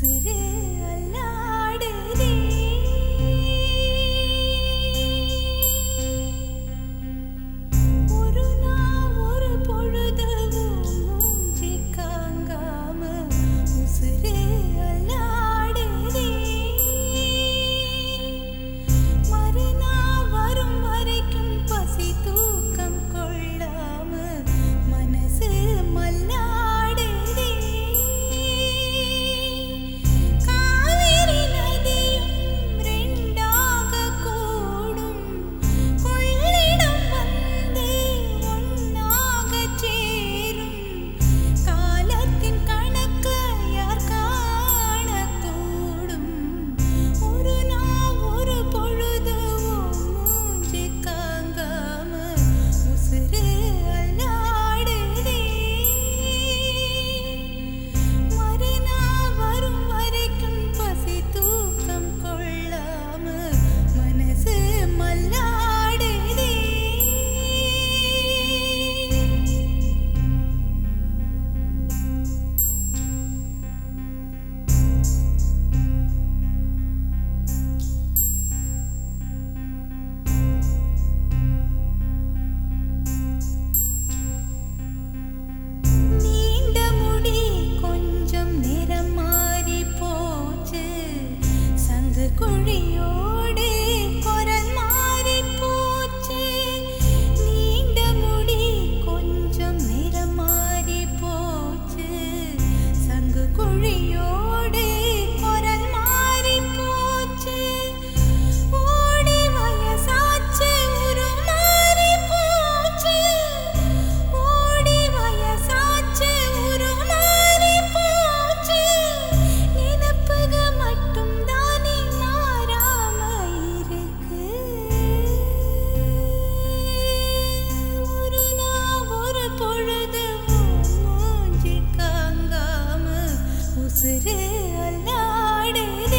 உசுரு அல்லாடுதே ஒரு நாள் ஒரு பொழுதும் மூஞ்சி காங்காம உசுரு அல்லாடுதே மறுநாள் வரும் வரைக்கும் பசி தூக்கம் கொள்ளாம மனசு மல்லாடுதே காவிரி நதியும் ரெண்டாக கூடும் கொள்ளிடம் வந்து ஒன்னாக சேரும் காலத்தின் கணக்கு யார் காணக்கூடும் ஒரு நாள் ஒரு பொழுது மூஞ்சி காங்காம உசுரு அல்லாடுதே மறுநாள் வரும் வரைக்கும் பசி தூக்கம் கொள்ளாம மனசு மல்லாடுதே நீண்ட முடி கொஞ்சம் நிறம் மாறி போச்சு சங்கு குழியோடு குரல் மாறி போச்சு நீண்ட முடி கொஞ்சம் நிறம் மாறி போச்சு சங்கு குழியோடு குரல் மாறி போச்சு ஓடி வயசாச்சு உரு மாறி போச்சு ஓடி வயசாச்சு உரு மாறி போச்சு நினப்புக மட்டும் தானே மாறாம இருக்கு ஒரு நாள் ஒரு பொழுது மூஞ்சி காங்காம உசுரு அல்லாடுதே